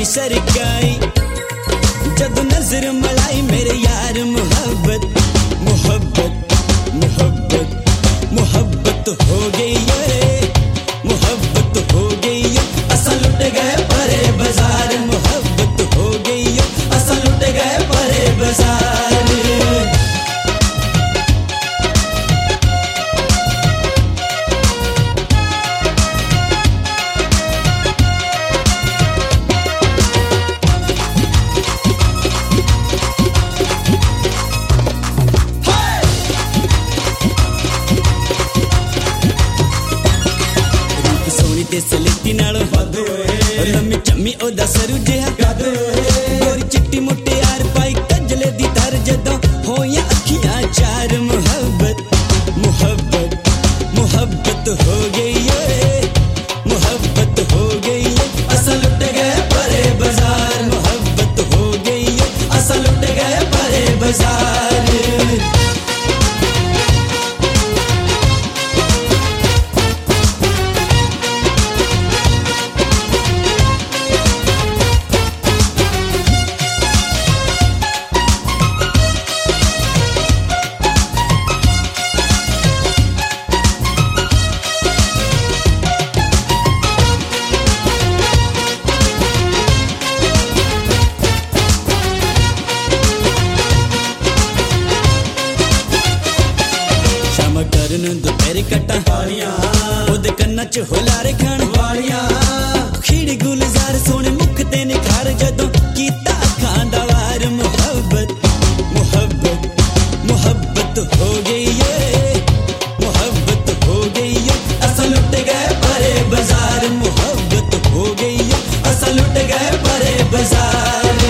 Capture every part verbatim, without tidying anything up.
नी सरकाई जब नजर मलाई मेरे यार मोहब्बत मोहब्बत मोहब्बत मोहब्बत हो गई है मोहब्बत हो गई है असल लुट गए परे बाजार मोहब्बत हो गई है असल लुट गए परे बाजार ते सलेटी नाल वादो है लम्मी चम्मी ओदा सरू जिहा गादो है गोरी चिट्टी मुट्टे यार पाई कजले दी धर जदों होया अखियां चार मोहब्बत मोहब्बत मोहब्बत हो गई है मोहब्बत हो गई है असल लुट गए परे बाजार मोहब्बत हो गई है असल लुट गए परे बाजार दोपहर कट्टा वालियां ओदे कन्ना च होलारे खान वालियां खीड़ गुलजार सोने मुख ते निखार जदों कीता अखां दा वार मोहब्बत मोहब्बत मोहब्बत हो गई है मोहब्बत हो गई है असल लुट गए परे बाजार मोहब्बत हो गई है असल लुट गए परे बाजार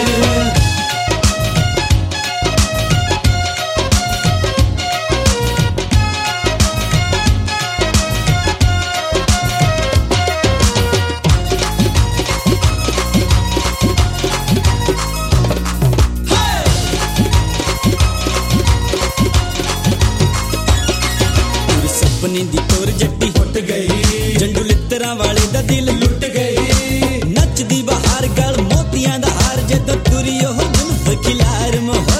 अपनी दी तोर जट्टी फुट गई जंडू लित्तरा वाले दा दिल लुट गई नचदी बहार गल मोतियां दा हार जदों तुरी ओह जुल्फ खिलार मोह